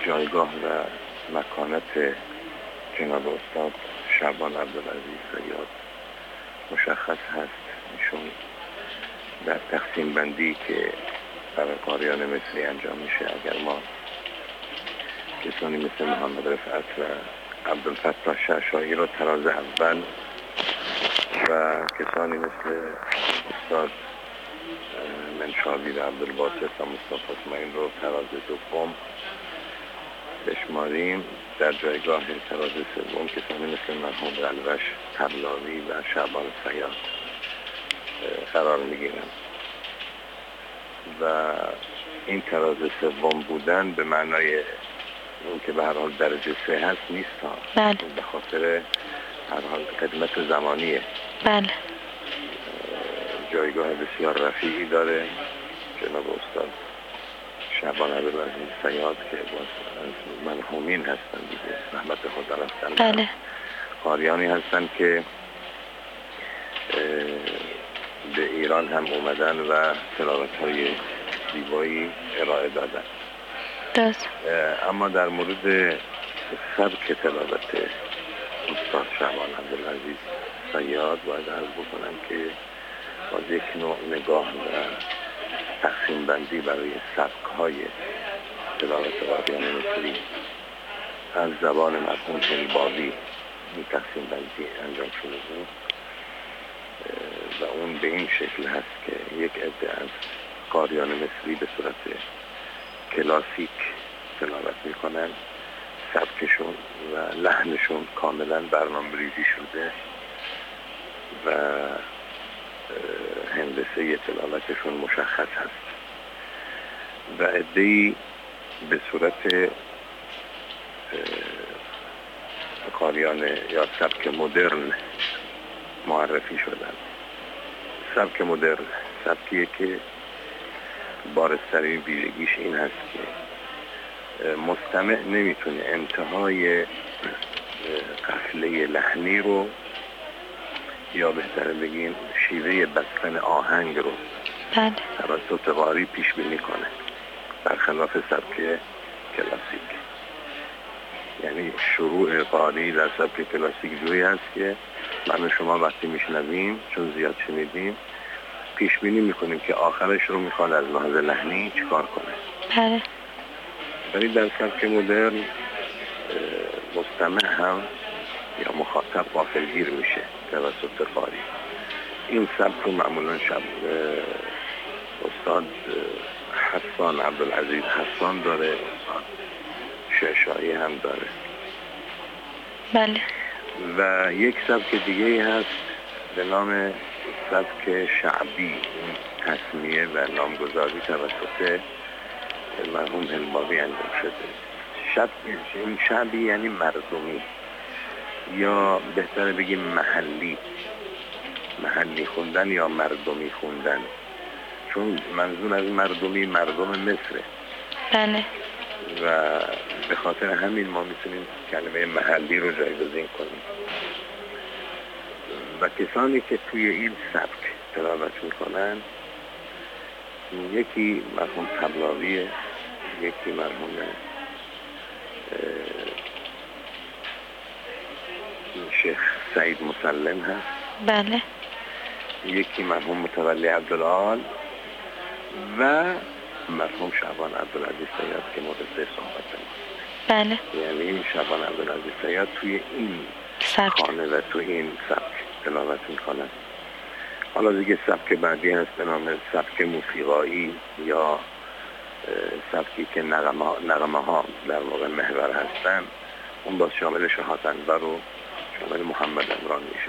جایگاه و مکانت جناب استاد شعبان عبدالعزیز صیاد مشخص هست. ایشون در تقسیم بندی که برای قاریان مصری انجام میشه، اگر ما کسانی مثل محمد رفعت و عبدالفتاح شعشاعی را تراز اول و کسانی مثل استاد منشابی و عبدالباسط و مصطفی اسماعیل رو تراز دوم بشماریم، در جایگاه تراز سوم کسانی مثل مرحوم قلوش طبلاوی و شعبان صیاد قرار میگیرند و این تراز سوم بودن به معنای اون که به هر حال درجه 3 هست نیست ها. بله. به خاطر هر حال خدمت زمانیه. بله. جایگاه بسیار رفیعی داره جناب استاد شعبان عبدالعزیز صیاد که از مرحومین هستن دیگه، رحمت خدا رفتن. بله. قاریانی هستن که به ایران هم اومدن و تلاوت‌های زیبایی ارائه دادن. درست. اما در مورد سبک تلاوت استاد شعبان عبدالعزیز صیاد باید عرض بکنم که باز یک نوع نگاه و تقسیم بندی برای سبک‌های تلاوت قاریان مصری از زبان مرحوم هلباوی این تقسیم بندی انجام شده بود و اون به این شکل هست که یک عده از قاریان مصری به صورت کلاسیک تلاوت میکنن، سبکشون و لحنشون کاملا برنامه‌ریزی شده و هندسه تلاوتشون مشخص هست و عده‌ای به صورت قاریان یا سبک مدرن معرفی شدن. سبک مدرن سبکیه که بارزترین ویژگیش این هست که مستمع نمیتونه انتهای قفله لحنی رو یا بهتره بگیم شیوه بستن آهنگ رو توسط قاری پیش بینی کنه، برخلاف سبک کلاسیک. یعنی شروع قاری در سبک کلاسیک جوری هست که من شما وقتی میشنویم چون زیاد شنیدیم پیش بینی میکنیم که آخرش رو میخواد از لحاظ لحنی چیکار کنه. بله. ولی در سبک مدرن مستمع هم یا مخاطب غافلگیر میشه توسط قاری. این سبک رو معمولا استاد حسان عبدالعزیز حسان داره، استاد شعشاعی هم داره. بله. و یک سبک دیگه هست به نام سبک شعبی، تسمیه و نامگذاری توسط مرحوم هلباوی انجام شده. این شعبی یعنی مردمی یا بهتره بگیم محلی خوندن یا مردمی خوندن، چون منظور از مردمی مردم مصره. بله. و به خاطر همین ما میتونیم کلمه محلی رو جایگزین کنیم و کسانی که توی این سبک تلاوت میکنن یکی مرحوم طبلاویه، یکی مرحوم شیخ سعید مسلم هست، بله. یکی مرحوم متولی عبدالعال و مرحوم شعبان عبدالعزیز صیاد که مورد صحبت ماست. بله. یعنی شعبان عبدالعزیز صیاد توی این خانه و توی این سبک تلاوت میکنن. حالا دیگه سبک بعدی هست به نام سبک موسیقایی یا سبکی که نغمه ها در واقع محور هستن. اون باز شامل شهادنبر و شامل محمد عمران میشه.